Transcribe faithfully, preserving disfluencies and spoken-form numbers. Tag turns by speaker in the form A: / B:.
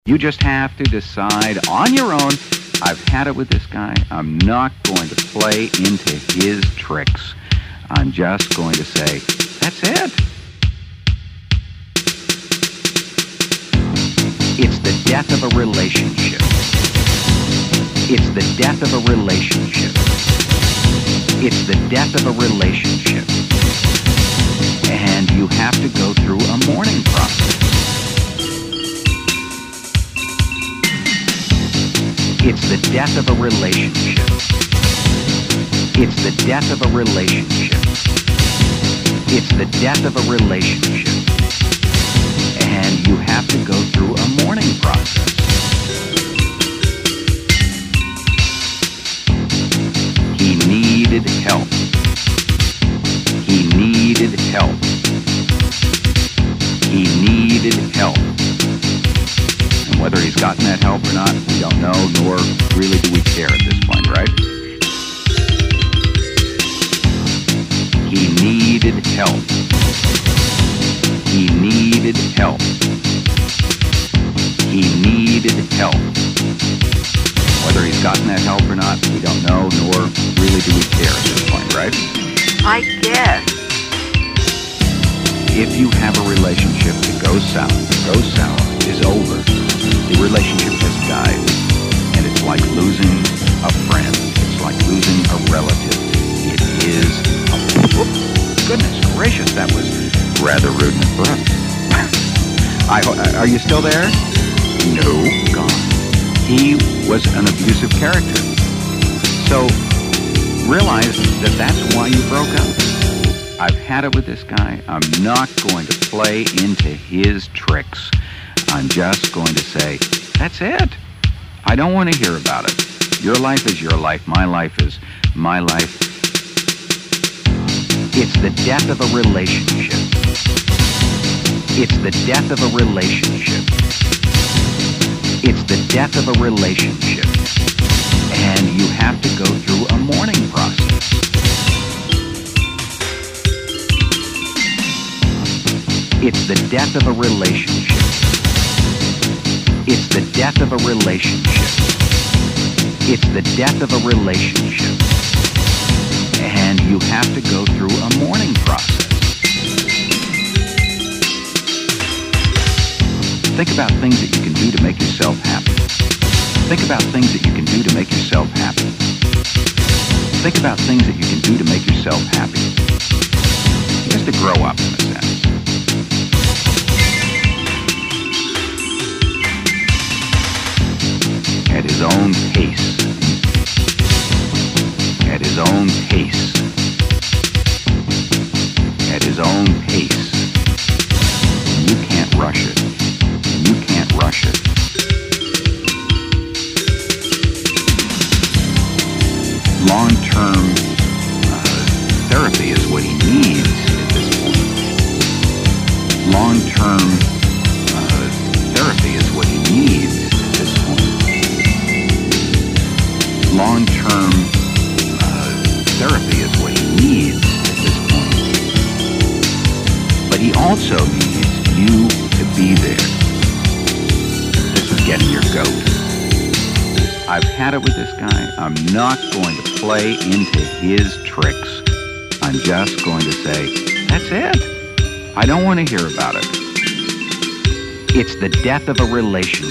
A: You just have to decide on your own, I've had it with this guy. I'm not going to play into his tricks. I'm just going to say, that's it. It's the death of a relationship. It's the death of a relationship. It's the death of a relationship. And you have to go through a mourning process. It's the death of a relationship. It's the death of a relationship. It's the death of a relationship. And you have to go through a mourning process. He needed help. He needed help. He needed help. And whether he's gotten that help or not, we don't know, nor really do we care at this point, right? He needed help. He needed help. He needed help. Whether he's gotten that help or not, we don't know, nor really do we care at this point, right?
B: I guess.
A: If you have a relationship that goes south, goes south, is over, the relationship has died, and it's like losing a friend. It's like losing a relative. It is a... Whoop, goodness gracious, that was rather rude and abrupt. I, are you still there? No, gone. He was an abusive character. So realize that that's why you broke up. I've had it with this guy. I'm not going to play into his tricks. I'm just going to say, that's it. I don't want to hear about it. Your life is your life. My life is my life. It's the death of a relationship. It's the death of a relationship. It's the death of a relationship. And you have to go through a mourning process. It's the death of a relationship. It's the death of a relationship. It's the death of a relationship. And you have to go through a mourning process. Think about things that you can do to make yourself happy. Think about things that you can do to make yourself happy. Think about things that you can do to make yourself happy. Just to grow up, in a sense. At his own pace. At his own pace. At his own pace. You can't rush it. You can't rush it. Long-term uh, therapy is what he needs at this point. Long-term uh, therapy is what he needs at this point. Long-term uh, therapy is what he needs at this point. But he also needs you to be there. This is getting your goat. I've had it with this guy. I'm not going to play into his tricks. I'm just going to say, that's it. I don't want to hear about it. It's the death of a relationship.